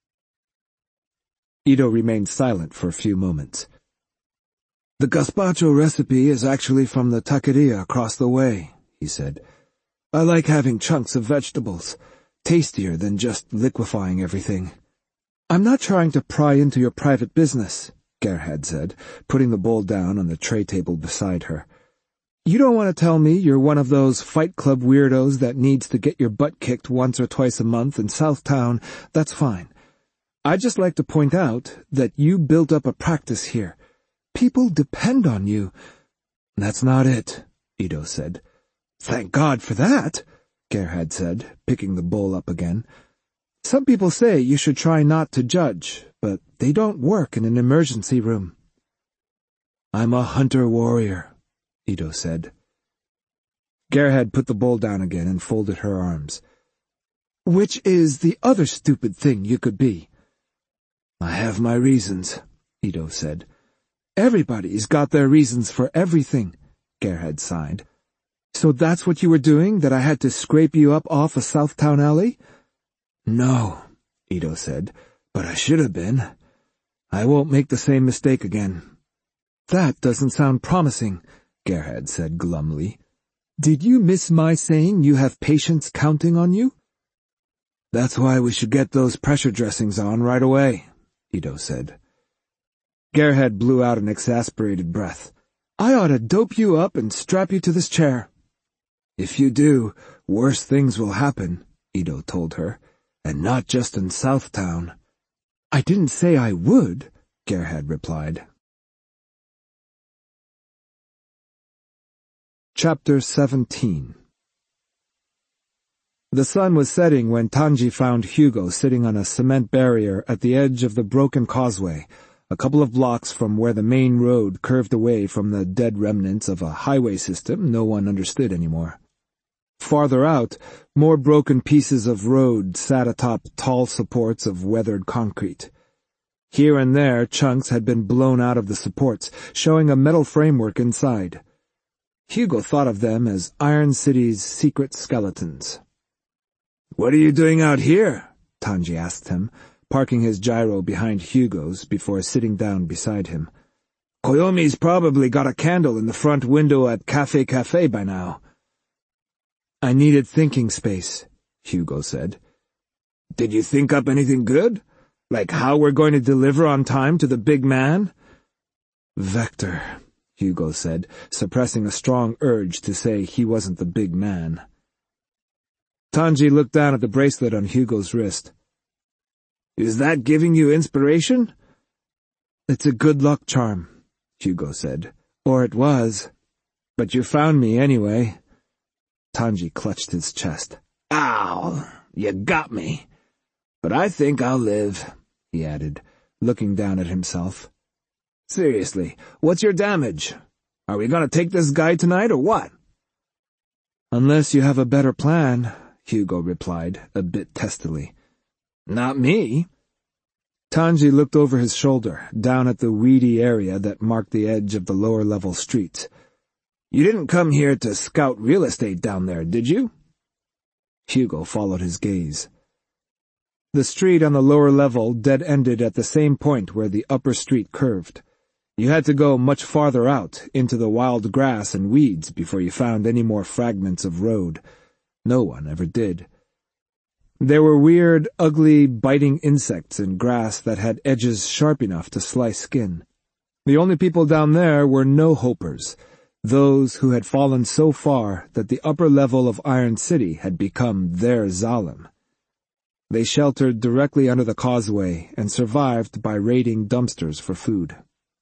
A: Ito remained silent for a few moments. "The gazpacho recipe is actually from the taqueria across the way," he said. "I like having chunks of vegetables, tastier than just liquefying everything." "I'm not trying to pry into your private business," Gerhardt said, putting the bowl down on the tray table beside her. "You don't want to tell me you're one of those Fight Club weirdos that needs to get your butt kicked once or twice a month in Southtown. That's fine. I'd just like to point out that you built up a practice here. People depend on you." "That's not it," Ito said. "Thank God for that," Gerhardt said, picking the bowl up again. "Some people say you should try not to judge, but they don't work in an emergency room." "I'm a hunter-warrior," Ito said. Gerhardt put the bowl down again and folded her arms. "Which is the other stupid thing you could be?" "I have my reasons," Ito said. "Everybody's got their reasons for everything," Gerhardt sighed. "So that's what you were doing, that I had to scrape you up off a Southtown alley?" "No," Ito said, "but I should have been. I won't make the same mistake again." "That doesn't sound promising," Gerhardt said glumly. "Did you miss my saying you have patients counting on you?" "That's why we should get those pressure dressings on right away," Ito said. Gerhardt blew out an exasperated breath. "I ought to dope you up and strap you to this chair." "If you do, worse things will happen," Ito told her, "and not just in Southtown." "I didn't say I would," Gerhardt replied. Chapter seventeen. The sun was setting when Tanji found Hugo sitting on a cement barrier at the edge of the broken causeway, a couple of blocks from where the main road curved away from the dead remnants of a highway system no one understood anymore. Farther out, more broken pieces of road sat atop tall supports of weathered concrete. Here and there, chunks had been blown out of the supports, showing a metal framework inside. Hugo thought of them as Iron City's secret skeletons. "What are you doing out here?" Tanji asked him, parking his gyro behind Hugo's before sitting down beside him. "Koyomi's probably got a candle in the front window at Cafe Cafe by now." "I needed thinking space," Hugo said. "Did you think up anything good? Like how we're going to deliver on time to the big man?" "Vector," Hugo said, suppressing a strong urge to say he wasn't the big man. Tanji looked down at the bracelet on Hugo's wrist. "Is that giving you inspiration?" "It's a good luck charm," Hugo said. "Or it was. But you found me anyway." Tanji clutched his chest. "Ow! You got me. But I think I'll live," he added, looking down at himself. "Seriously, what's your damage? Are we gonna take this guy tonight or what?" "Unless you have a better plan," Hugo replied, a bit testily. "Not me." Tanji looked over his shoulder, down at the weedy area that marked the edge of the lower-level streets. "You didn't come here to scout real estate down there, did you?" Hugo followed his gaze. The street on the lower level dead-ended at the same point where the upper street curved. You had to go much farther out, into the wild grass and weeds, before you found any more fragments of road. No one ever did. There were weird, ugly, biting insects in grass that had edges sharp enough to slice skin. The only people down there were no-hopers, those who had fallen so far that the upper level of Iron City had become their Zalem. They sheltered directly under the causeway and survived by raiding dumpsters for food.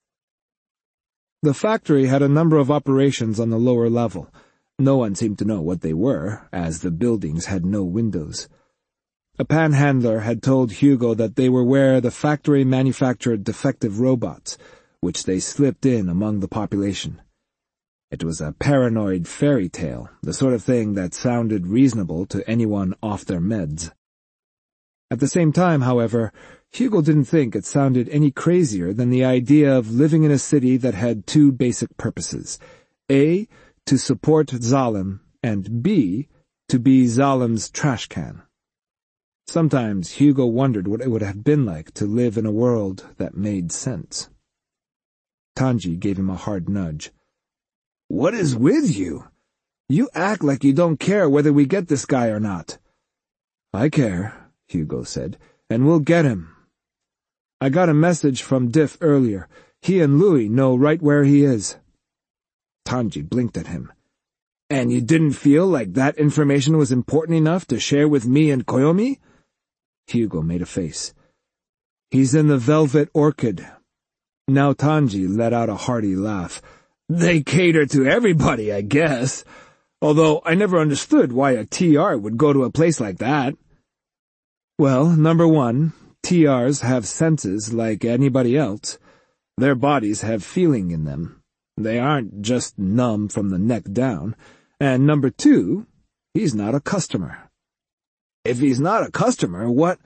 A: The factory had a number of operations on the lower level. No one seemed to know what they were, as the buildings had no windows. A panhandler had told Hugo that they were where the factory manufactured defective robots, which they slipped in among the population. It was a paranoid fairy tale, the sort of thing that sounded reasonable to anyone off their meds. At the same time, however, Hugo didn't think it sounded any crazier than the idea of living in a city that had two basic purposes: A, to support Zalem, and B, to be Zalem's trash can. Sometimes Hugo wondered what it would have been like to live in a world that made sense. Tanji gave him a hard nudge. "What is with you? You act like you don't care whether we get this guy or not." "I care," Hugo said, "and we'll get him. I got a message from Diff earlier. He and Louis know right where he is." Tanji blinked at him. "And you didn't feel like that information was important enough to share with me and Koyomi?" Hugo made a face. "He's in the Velvet Orchid." Now Tanji let out a hearty laugh. "They cater to everybody, I guess. Although I never understood why a T R would go to a place like that." "Well, number one, T Rs have senses like anybody else. Their bodies have feeling in them. They aren't just numb from the neck down. And number two, he's not a customer." "If he's not a customer, what—"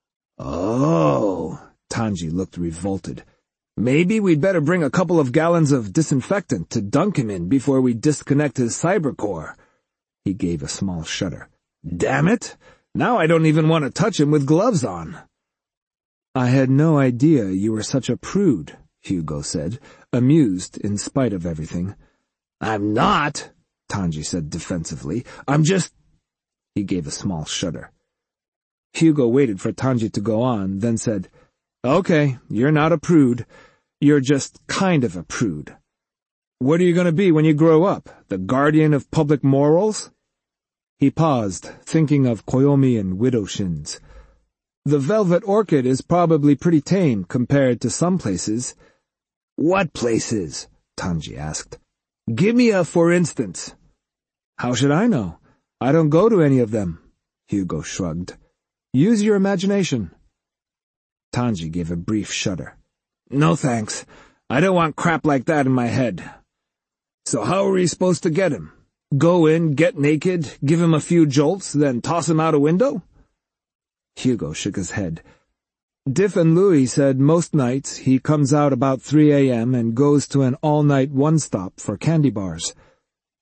A: "Oh," Tanji looked revolted. "Maybe we'd better bring a couple of gallons of disinfectant to dunk him in before we disconnect his cyber core." He gave a small shudder. "Damn it! Now I don't even want to touch him with gloves on." "I had no idea you were such a prude," Hugo said, amused in spite of everything. "I'm not," Tanji said defensively. "I'm just—" He gave a small shudder. Hugo waited for Tanji to go on, then said, "Okay, you're not a prude. You're just kind of a prude. What are you going to be when you grow up? The guardian of public morals?" He paused, thinking of Koyomi and Widow Shins. "The Velvet Orchid is probably pretty tame compared to some places." "What places?" Tanji asked. "Give me a for instance." "How should I know? I don't go to any of them." Hugo shrugged. "Use your imagination." Tanji gave a brief shudder. "No thanks. I don't want crap like that in my head." "So how are we supposed to get him? Go in, get naked, give him a few jolts, then toss him out a window?" Hugo shook his head. "Diff and Louis said most nights he comes out about three a.m. and goes to an all-night one-stop for candy bars.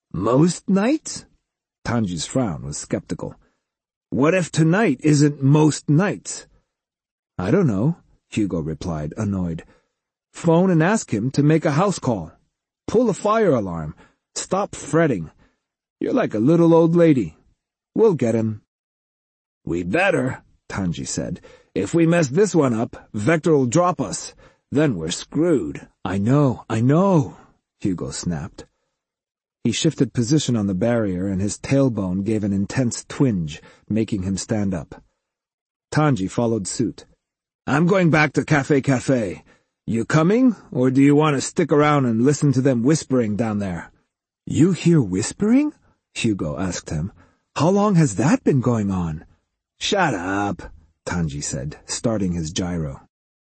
A: Most nights? Tanji's frown was skeptical. What if tonight isn't most nights? I don't know, Hugo replied, annoyed. Phone and ask him to make a house call. Pull a fire alarm. Stop fretting. You're like a little old lady. We'll get him. We better, Tanji said. If we mess this one up, Vector'll drop us. Then we're screwed. I know, I know, Hugo snapped. He shifted position on the barrier, and his tailbone gave an intense twinge, making him stand up. Tanji followed suit. I'm going back to Cafe Cafe. You coming, or do you want to stick around and listen to them whispering down there? You hear whispering? Hugo asked him. How long has that been going on? Shut up, Tanji said, starting his gyro.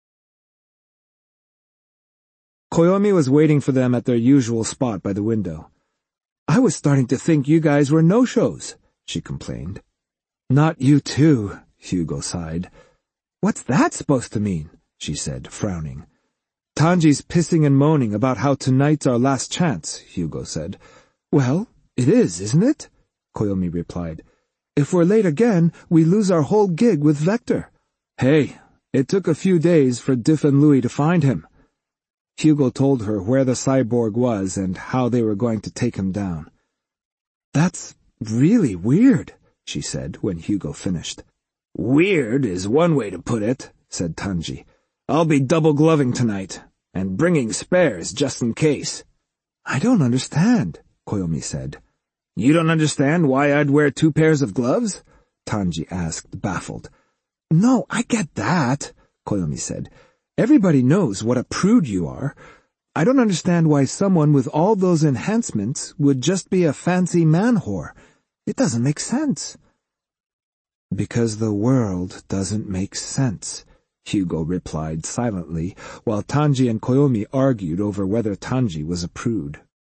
A: Koyomi was waiting for them at their usual spot by the window. I was starting to think you guys were no-shows, she complained. Not you too, Hugo sighed. What's that supposed to mean? She said, frowning. Tanji's pissing and moaning about how tonight's our last chance, Hugo said. Well, it is, isn't it? Koyomi replied. If we're late again, we lose our whole gig with Vector. Hey, it took a few days for Diff and Louie to find him. Hugo told her where the cyborg was and how they were going to take him down. That's really weird, she said when Hugo finished. Weird is one way to put it, said Tanji. I'll be double-gloving tonight, and bringing spares just in case. I don't understand, Koyomi said. You don't understand why I'd wear two pairs of gloves? Tanji asked, baffled. No, I get that, Koyomi said. Everybody knows what a prude you are. I don't understand why someone with all those enhancements would just be a fancy man-whore. It doesn't make sense. Because the world doesn't make sense, Hugo replied silently, while Tanji and Koyomi argued over whether Tanji was a prude.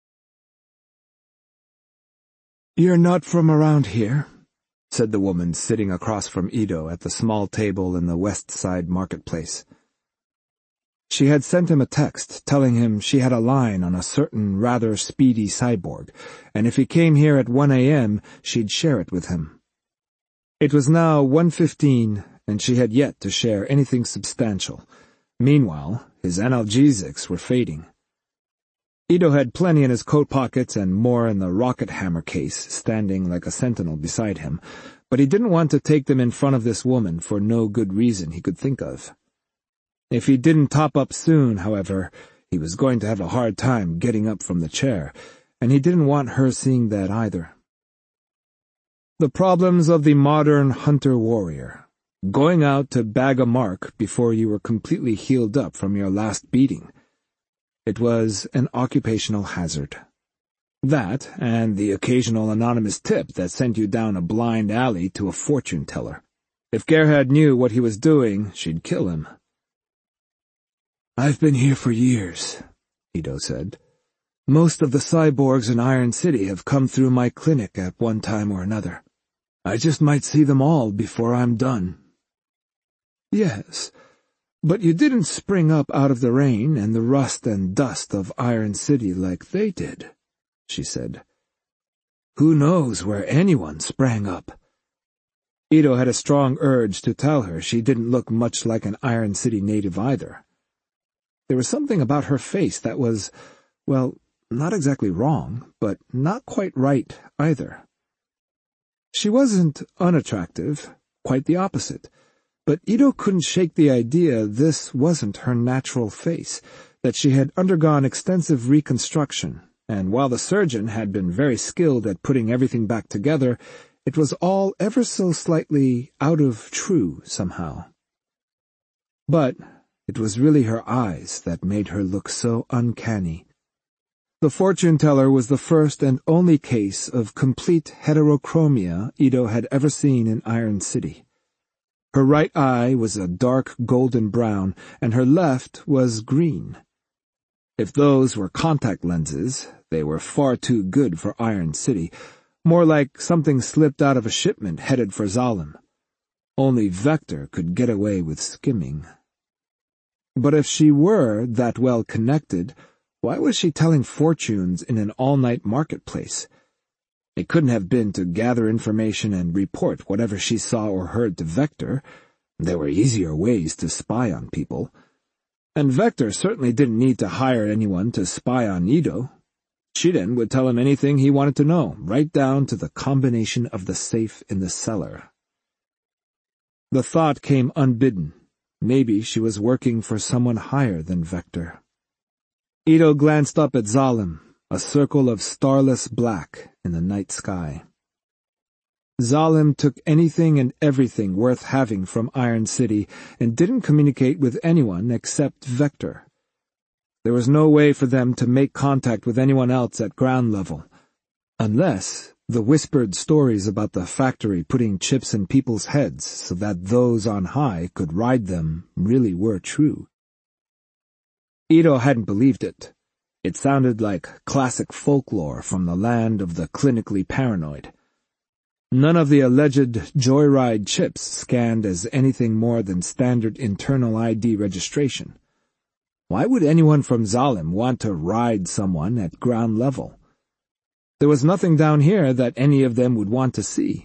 A: You're not from around here, said the woman sitting across from Ido at the small table in the West Side marketplace. She had sent him a text telling him she had a line on a certain rather speedy cyborg, and if he came here at one a.m., she'd share it with him. It was now one fifteen, and she had yet to share anything substantial. Meanwhile, his analgesics were fading. Ido had plenty in his coat pockets and more in the rocket hammer case, standing like a sentinel beside him, but he didn't want to take them in front of this woman for no good reason he could think of. If he didn't top up soon, however, he was going to have a hard time getting up from the chair, and he didn't want her seeing that either. The problems of the modern hunter-warrior. Going out to bag a mark before you were completely healed up from your last beating. It was an occupational hazard. That, and the occasional anonymous tip that sent you down a blind alley to a fortune-teller. If Gerhard knew what he was doing, she'd kill him. I've been here for years, Ido said. Most of the cyborgs in Iron City have come through my clinic at one time or another. I just might see them all before I'm done. Yes, but you didn't spring up out of the rain and the rust and dust of Iron City like they did, she said. Who knows where anyone sprang up? Ido had a strong urge to tell her she didn't look much like an Iron City native either. There was something about her face that was, well, not exactly wrong, but not quite right either. She wasn't unattractive, quite the opposite, but Ido couldn't shake the idea this wasn't her natural face, that she had undergone extensive reconstruction, and while the surgeon had been very skilled at putting everything back together, it was all ever so slightly out of true somehow. But it was really her eyes that made her look so uncanny. The fortune-teller was the first and only case of complete heterochromia Ido had ever seen in Iron City. Her right eye was a dark golden brown, and her left was green. If those were contact lenses, they were far too good for Iron City, more like something slipped out of a shipment headed for Zalem. Only Vector could get away with skimming. But if she were that well connected, why was she telling fortunes in an all-night marketplace? It couldn't have been to gather information and report whatever she saw or heard to Vector. There were easier ways to spy on people. And Vector certainly didn't need to hire anyone to spy on Ido. Shiren would tell him anything he wanted to know, right down to the combination of the safe in the cellar. The thought came unbidden. Maybe she was working for someone higher than Vector. Ido glanced up at Zalim, a circle of starless black in the night sky. Zalim took anything and everything worth having from Iron City and didn't communicate with anyone except Vector. There was no way for them to make contact with anyone else at ground level, unless the whispered stories about the factory putting chips in people's heads so that those on high could ride them really were true. Ido hadn't believed it. It sounded like classic folklore from the land of the clinically paranoid. None of the alleged joyride chips scanned as anything more than standard internal I D registration. Why would anyone from Zalim want to ride someone at ground level? There was nothing down here that any of them would want to see.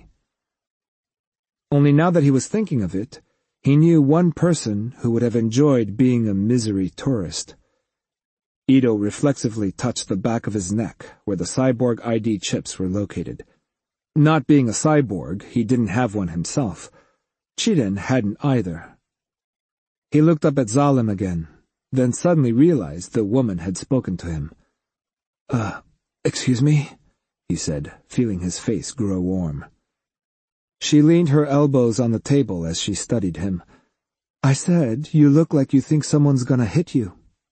A: Only now that he was thinking of it, he knew one person who would have enjoyed being a misery tourist. Ido reflexively touched the back of his neck, where the cyborg I D chips were located. Not being a cyborg, he didn't have one himself. Shiren hadn't either. He looked up at Zalim again, then suddenly realized the woman had spoken to him. Uh, excuse me, he said, feeling his face grow warm. She leaned her elbows on the table as she studied him. I said, you look like you think someone's gonna hit you.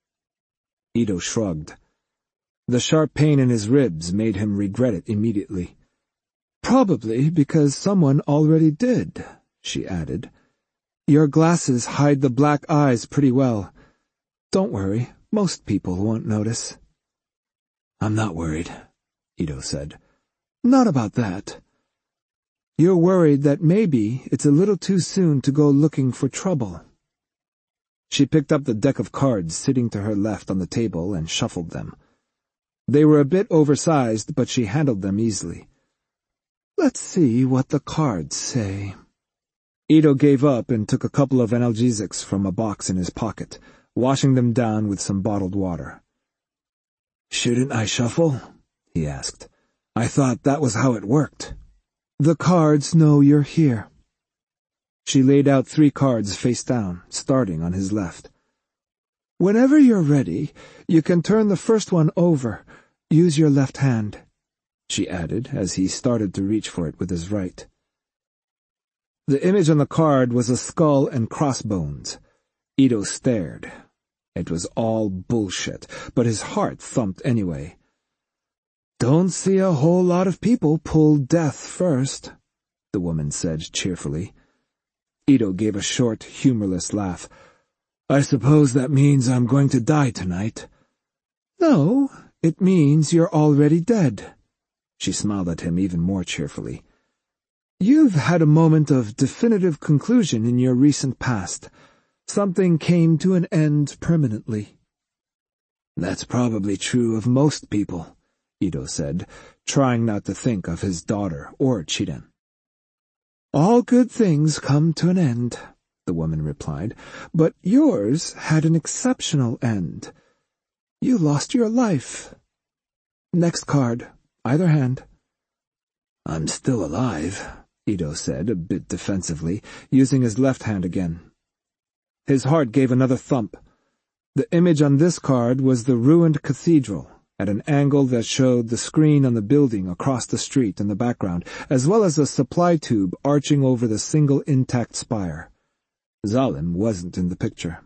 A: Ido shrugged. The sharp pain in his ribs made him regret it immediately. Probably because someone already did, she added. Your glasses hide the black eyes pretty well. Don't worry, most people won't notice. I'm not worried, Ido said. Not about that. You're worried that maybe it's a little too soon to go looking for trouble. She picked up the deck of cards sitting to her left on the table and shuffled them. They were a bit oversized, but she handled them easily. Let's see what the cards say. Ido gave up and took a couple of analgesics from a box in his pocket, washing them down with some bottled water. Shouldn't I shuffle? He asked. I thought that was how it worked. The cards know you're here. She laid out three cards face down, starting on his left. Whenever you're ready, you can turn the first one over. Use your left hand, she added as he started to reach for it with his right. The image on the card was a skull and crossbones. Ido stared. It was all bullshit, but his heart thumped anyway. Don't see a whole lot of people pull death first, the woman said cheerfully. Ido gave a short, humorless laugh. I suppose that means I'm going to die tonight. No, it means you're already dead. She smiled at him even more cheerfully. You've had a moment of definitive conclusion in your recent past. Something came to an end permanently. That's probably true of most people, Ido said, trying not to think of his daughter or Shiren. All good things come to an end, the woman replied, but yours had an exceptional end. You lost your life. Next card, either hand. I'm still alive, Ido said, a bit defensively, using his left hand again. His heart gave another thump. The image on this card was the ruined cathedral, at an angle that showed the screen on the building across the street in the background, as well as a supply tube arching over the single intact spire. Zalim wasn't in the picture.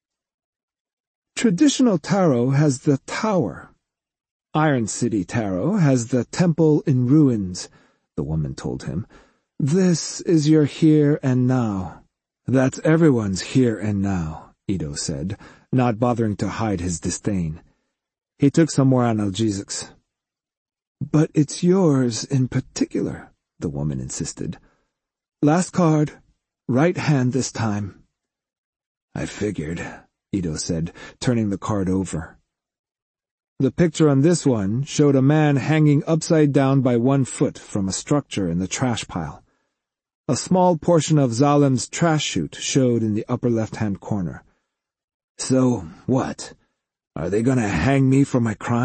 A: Traditional tarot has the tower. Iron City tarot has the temple in ruins, the woman told him. This is your here and now. That's everyone's here and now, Ido said, not bothering to hide his disdain. He took some more analgesics. But it's yours in particular, the woman insisted. Last card, right hand this time. I figured, Ido said, turning the card over. The picture on this one showed a man hanging upside down by one foot from a structure in the trash pile. A small portion of Zalem's trash chute showed in the upper left-hand corner. So, what? Are they going to hang me for my crime?